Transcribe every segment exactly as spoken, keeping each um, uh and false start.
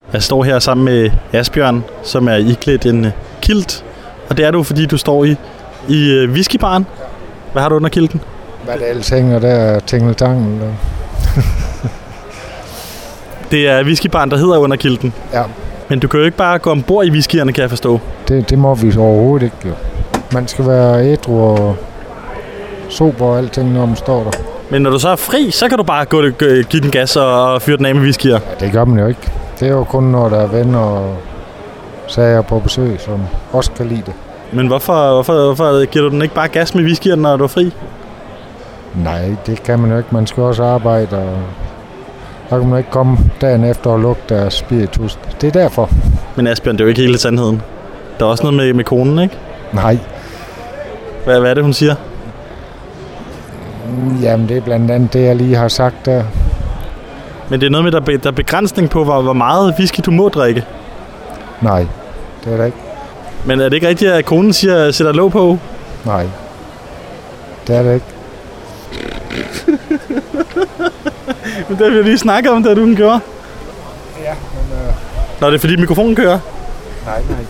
Jeg står her sammen med Asbjørn, som er iklædt en uh, kilt. Og det er du, fordi du står i, i uh, whiskybaren. Hvad har du under kilten? Hvad det ellers hænger der? Tingeltangen. Det er whiskybaren, der hedder under kilten. Ja. Men du kan jo ikke bare gå ombord i whiskyerne, kan jeg forstå. Det, det må vi overhovedet ikke, jo. Man skal være ædru og sober og alting, når man står der. Men når du så er fri, så kan du bare gå, give den gas og fyre den af med whiskyer. Ja, det gør man jo ikke. Det er jo kun, når der er venner og sager på besøg, som også kan lide det. Men hvorfor, hvorfor, hvorfor giver du den ikke bare gas med whiskyerne, når du er fri? Nej, det kan man jo ikke. Man skal også arbejde, og så kan man ikke komme dagen efter og lugte af spiritus. Det er derfor. Men Asbjørn, det er jo ikke hele sandheden. Der er også noget med, med konen, ikke? Nej. Hvad, hvad er det, hun siger? Jamen, det er blandt andet det, jeg lige har sagt der. Men det er noget med, der, be, der er begrænsning på, hvor, hvor meget whisky du må drikke? Nej, det er det ikke. Men er det ikke rigtigt, at konen siger, sætter låg på? Nej, det er det ikke. Men det har vi lige snakket om, da du den gjorde. Ja, men... Øh... Nå, det er fordi mikrofonen kører? Nej, nej.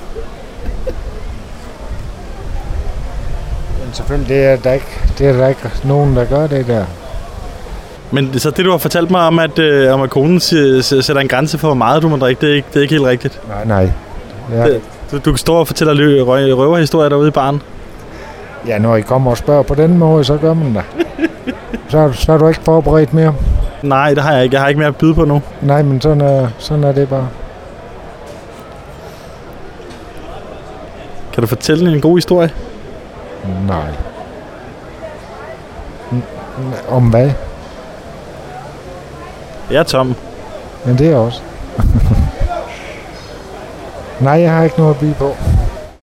Men selvfølgelig, det er der ikke, det er der ikke nogen, der gør det der. Men så det, du har fortalt mig om, at, øh, om at konen siger, sætter en grænse for, hvor meget du må drikke, det er ikke, det er ikke helt rigtigt? Nej, nej. Ja. Det, du, du kan stå og fortælle lø, rø, røverhistorier derude i baren? Ja, når I kommer og spørger på den måde, så gør man det. så, så er du ikke forberedt mere? Nej, det har jeg ikke. Jeg har ikke mere at byde på nu. Nej, men sådan er, sådan er det bare. Kan du fortælle en god historie? Nej. Om hvad? Jeg er tom. Men det er også. Nej, jeg har ikke noget at byde på.